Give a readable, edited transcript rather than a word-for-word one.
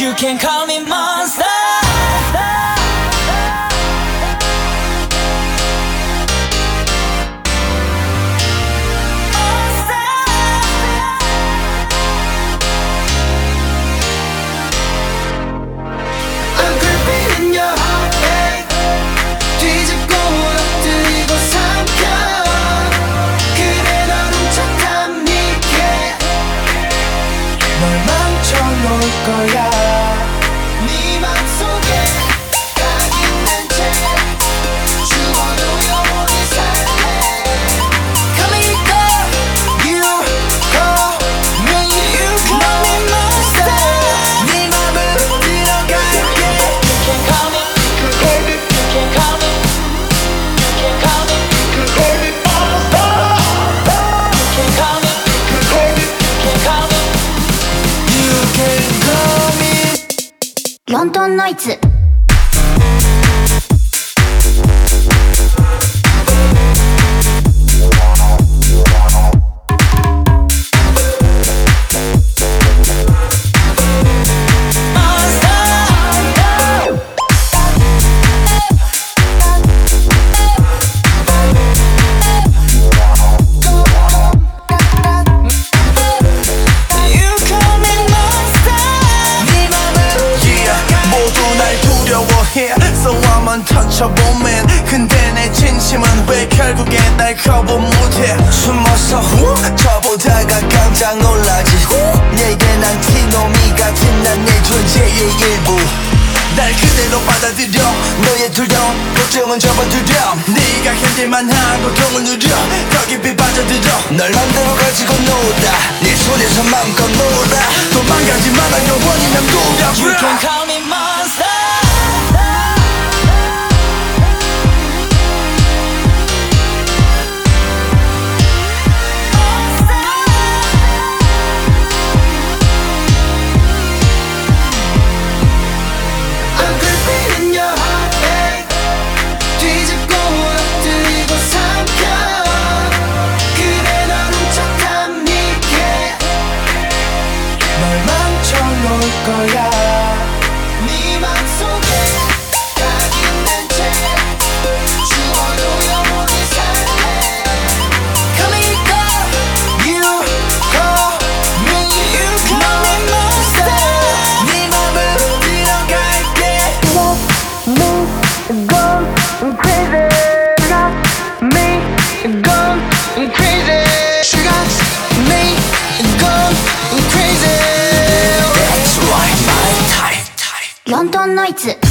You can call me monster. I'm creeping in your heart, yeah. 뒤집고 엎드리고 삼켜. 그래 널 훔쳐간 니게 널 망쳐놓을 거야. 네 맘속에 딱 있는 채 죽어도 영원히 살래. Come here, girl. You call me, you call me monster. 네 맘으로 들어갈게. You can call me. You can call me. You can call me. You can call me monster. You can call me. You can call me. You can call me. ロンドンノイズ So I'm untouchable man 근데 내 진심은 왜 결국엔 날 거부 못해 숨어서 저보다가 깜짝 놀라지 내게 난 티노미 같은 난 내 존재의 일부 날 그대로 받아들여 너의 두려움 걱정은 접어두려 네가 견딜만 한 고통을 누려 더 깊이 빠져들어 널 맘대로 가지고 놀아 네 손에서 맘껏 놀아 도망가지 마라 영원히 난 돌아와 You can call me monster. I'm creeping in your heart, yeah. 뒤집고 엎드리고 삼켜. 그래 널 훔쳐간 니게 널 망쳐놓을 거야. 네 맘속에 딱 있는 채 죽어도 영원히 살래. Come here, girl. You call me, you call me monster. 네 맘으로 들어갈게. me gone crazy got me gone crazy She got me gone crazy. That's right my type ロンドンノイズ